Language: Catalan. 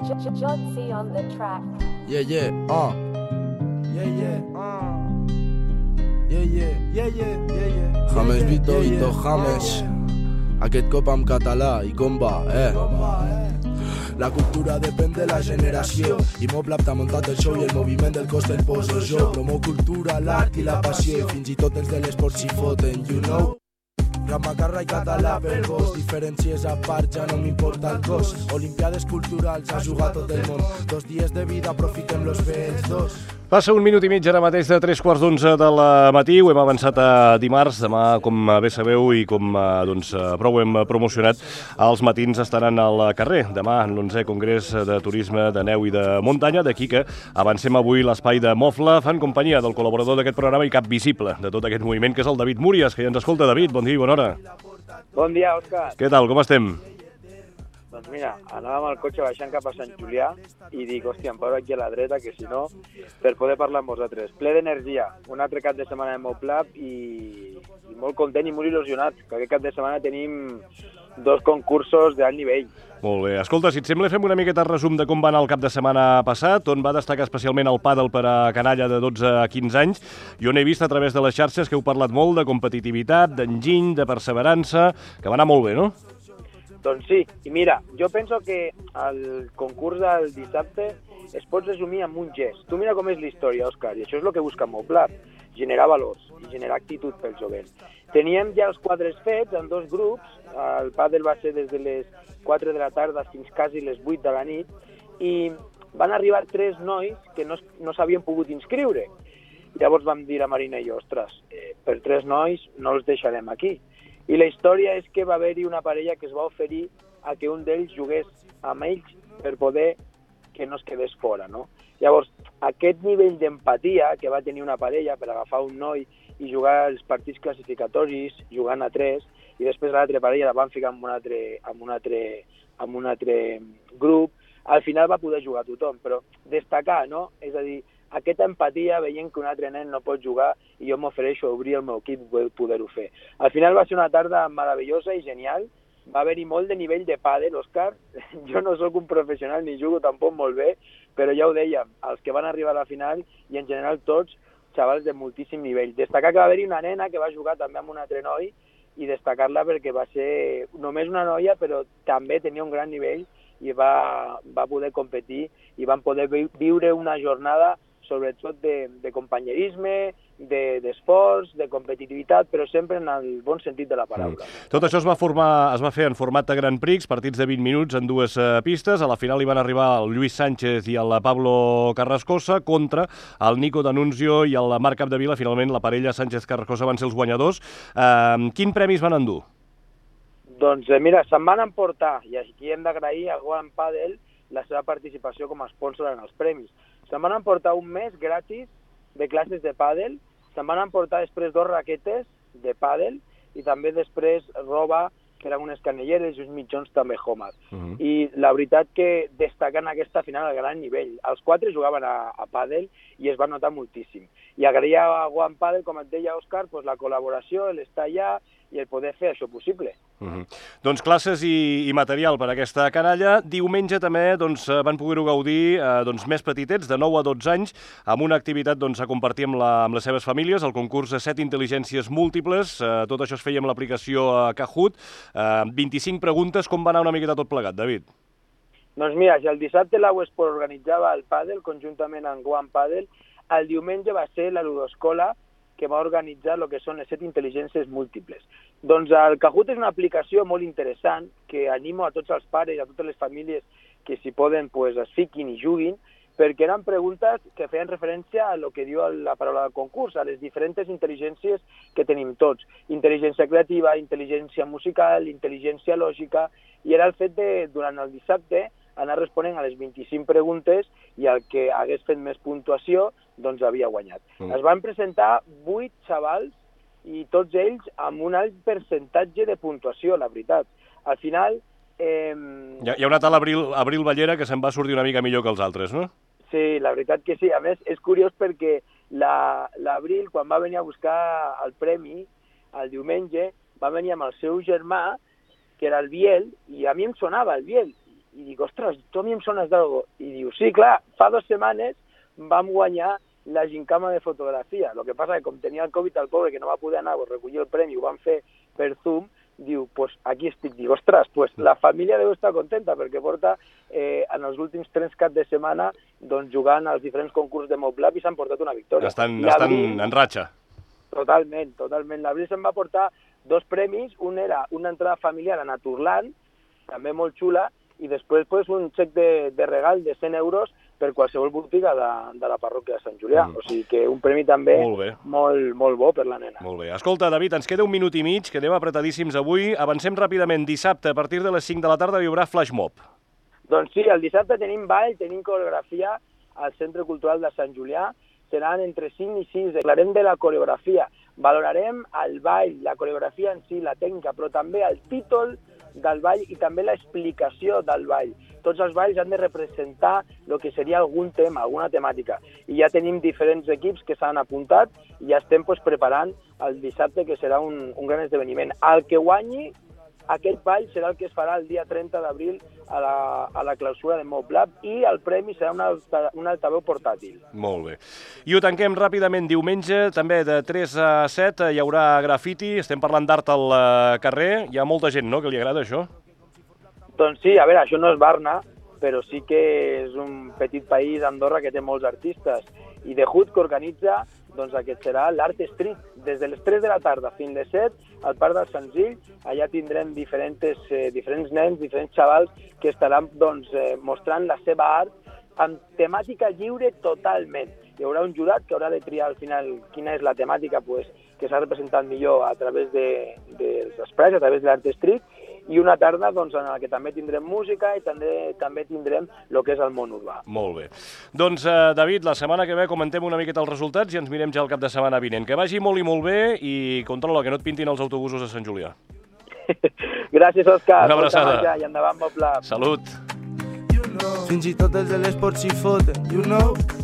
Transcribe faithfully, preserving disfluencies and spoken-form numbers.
Jodsy on the track. Yeah, yeah, uh. Yeah, yeah, uh. Yeah, yeah, yeah, yeah, yeah, yeah. James Vito, Vito James. Aquest cop en català i com va, eh? La cultura depèn de la generació i Moblab t'ha muntat el show i el moviment del cos te'l poso jo. Promo cultura, l'art i la passió i fins i tot els de l'esport s'hi foten, you know? Rap macarra i català per vos, diferències a part, ja no m'importa el cos. Olimpiades culturals, a jugar tot el món. Dos dies de vida, aprofitem-los bé els dos. Passa un minut i mig ara mateix de tres quarts d'onze del matí, ho hem avançat a dimarts, demà, com bé sabeu i com doncs, prou hem promocionat, els matins estaran al carrer. Demà en l'onzè Congrés de Turisme de Neu i de Muntanya, d'aquí que avancem avui l'espai de Mofla, fan companyia del col·laborador d'aquest programa i cap visible de tot aquest moviment, que és el David Múrias, que ja ens escolta. David, bon dia i bona hora. Bon dia, Òscar. Què tal, com estem? Doncs mira, anàvem al cotxe baixant cap a Sant Julià i dic, hòstia, em paro aquí a la dreta, que si no, per poder parlar amb vosaltres. Ple d'energia, un altre cap de setmana de Moblab i, i molt content i molt il·lusionat, que aquest cap de setmana tenim dos concursos d'alt nivell. Molt bé. Escolta, si et sembla, fem una miqueta resum de com va anar el cap de setmana passat, on va destacar especialment el pàdel per a canalla de dotze a quinze anys, i on he vist a través de les xarxes que heu parlat molt de competitivitat, d'enginy, de perseverança, que va anar molt bé, no? Doncs sí, i mira, jo penso que el concurs del dissabte es pot resumir amb un gest. Tu mira com és la història, Òscar, i això és el que busca Moblab, generar valors i generar actitud pel jovent. Teníem ja els quadres fets en dos grups, el pàdel va ser des de les quatre de la tarda fins quasi les vuit de la nit, i van arribar tres nois que no, no s'havien pogut inscriure. Llavors vam dir a Marina i jo, ostres, eh, per tres nois no els deixarem aquí. I la història és que va haver-hi una parella que es va oferir a que un d'ells jugués amb ells per poder que no es quedés fora, no? Llavors, aquest nivell d'empatia que va tenir una parella per agafar un noi i jugar els partits classificatoris, jugant a tres, i després l'altra parella la van ficar en un altre, en un altre, en un altre grup, al final va poder jugar tothom, però destacar, no? És a dir, aquesta empatia veient que un altre nen no pot jugar i jo m'ofereixo a obrir el meu equip per poder-ho fer. Al final va ser una tarda meravellosa i genial, va haver-hi molt de nivell de pàdel, Òscar. Jo no sóc un professional ni jugo tampoc molt bé, però ja ho dèiem, els que van arribar a la final i en general tots, xavals de moltíssim nivell. Destacar que va haver-hi una nena que va jugar també amb un altre noi i destacar-la perquè va ser només una noia però també tenia un gran nivell i va, va poder competir i van poder viure una jornada sobretot de, de companyerisme, d'esforç, de, de competitivitat, però sempre en el bon sentit de la paraula. Mm. Tot això es va, formar, es va fer en format de Grand Prix, partits de vint minuts en dues uh, pistes. A la final hi van arribar el Lluís Sánchez i el Pablo Carrascosa contra el Nico D'Annunzio i el Marc Capdevila. Finalment, la parella Sánchez-Carrascosa van ser els guanyadors. Uh, quin premi es van endur? Doncs eh, mira, se'n van emportar, i aquí hem d'agrair a One Padel la seva participació com a sponsor en els premis. Se'n van emportar un mes gratis de classes de pàdel, se'n van emportar després dos raquetes de pàdel i també després roba, que eren unes canelleres i uns mitjons també Homer. Uh -huh. I la veritat que destaquen aquesta final a gran nivell. Els quatre jugaven a, a pàdel i es va notar moltíssim. I agrair a One Padel, com et deia Òscar, pues, la col·laboració, l'estar allà i el poder fer això possible. Uh -huh. Doncs classes i, i material per a aquesta canalla. Diumenge també doncs, van poder-ho gaudir eh, doncs, més petitets, de nou a dotze anys, amb una activitat doncs, a compartir amb, la, amb les seves famílies, el concurs de set intel·ligències múltiples. Eh, tot això es feia amb l'aplicació eh, Kahoot. Eh, vint-i-cinc preguntes. Com va anar una miqueta tot plegat, David? Doncs mira, si el dissabte l'Auesport organitzava el pàdel conjuntament amb One Padel, el diumenge va ser la Ludoscola que va organitzar el que són les set intel·ligències múltiples. Doncs el Kahoot és una aplicació molt interessant que animo a tots els pares i a totes les famílies que si poden pues, es fiquin i juguin, perquè eren preguntes que feien referència a lo que diu la paraula del concurs, a les diferents intel·ligències que tenim tots. Intel·ligència creativa, intel·ligència musical, intel·ligència lògica, i era el fet de, durant el dissabte, anar responent a les vint-i-cinc preguntes i el que hagués fet més puntuació doncs havia guanyat. Mm. Es van presentar vuit xavals i tots ells amb un alt percentatge de puntuació, la veritat. Al final... Eh... Hi, ha, hi ha una tal Abril, Abril Ballera que se'n va sortir una mica millor que els altres, no? Sí, la veritat que sí. A més, és curiós perquè l'Abril, quan va venir a buscar el premi, el diumenge, va venir amb el seu germà, que era el Biel, i a mi em sonava el Biel. I dic, ostres, tu a mi em sones d'algo. I diu, sí, clar, fa dues setmanes vam guanyar la gincama de fotografia. El que passa que com tenia el Covid al pobre, que no va poder anar a recollir el premi, ho van fer per Zoom, diu, pues aquí estic. Dic, ostres, pues la família deu estar contenta perquè porta eh, en els últims tres caps de setmana doncs, jugant als diferents concursos de Moblab i s'han portat una victòria. Estan, estan en ratxa. Totalment, totalment. L'Abril se'n va portar dos premis, un era una entrada familiar a Naturland, també molt xula, i després pues, un xec de, de regal de cent euros per qualsevol botiga de, de la parròquia de Sant Julià. Mm. O sigui que un premi també molt, molt, molt bo per la nena. Molt bé. Escolta, David, ens queda un minut i mig, que anem apretadíssims avui. Avancem ràpidament. Dissabte, a partir de les cinc de la tarda, hi haurà flash mob. Doncs sí, el dissabte tenim ball, tenim coreografia al Centre Cultural de Sant Julià. Seran entre cinc i sis. Parlarem de la coreografia. Valorarem el ball, la coreografia en si, la tècnica, però també el títol del ball i també l'explicació del ball. Tots els balls han de representar el que seria algun tema, alguna temàtica. I ja tenim diferents equips que s'han apuntat i ja estem pues, preparant el dissabte, que serà un, un gran esdeveniment. El que guanyi aquest ball serà el que es farà el dia trenta d'abril a, la, a la clausura de Moblab i el premi serà un, alta, un altaveu portàtil. Molt bé. I ho tanquem ràpidament. Diumenge, també de tres a set, hi haurà grafiti. Estem parlant d'art al carrer. Hi ha molta gent, no?, que li agrada això? Doncs sí, a veure, això no és Barna, però sí que és un petit país, Andorra, que té molts artistes. I The Hood, que organitza doncs aquest serà l'Art Street, des de les tres de la tarda fins les set, al Parc del Senzill. Allà tindrem diferents, eh, diferents nens, diferents xavals que estaran doncs, eh, mostrant la seva art amb temàtica lliure totalment. Hi haurà un jurat que haurà de triar al final quina és la temàtica pues, que s'ha representat millor a través de, dels esprais, a través de l'Art Street, i una tarda doncs, en la que també tindrem música i també també tindrem el que és el món urbà. Molt bé. Doncs, eh, David, la setmana que ve comentem una miqueta els resultats i ens mirem ja el cap de setmana vinent. Que vagi molt i molt bé i controla, que no et pintin els autobusos a Sant Julià. Gràcies, Òscar. Una abraçada. I endavant, Moblab. Salut. Fins i tot els de l'esport s'hi foten, you know?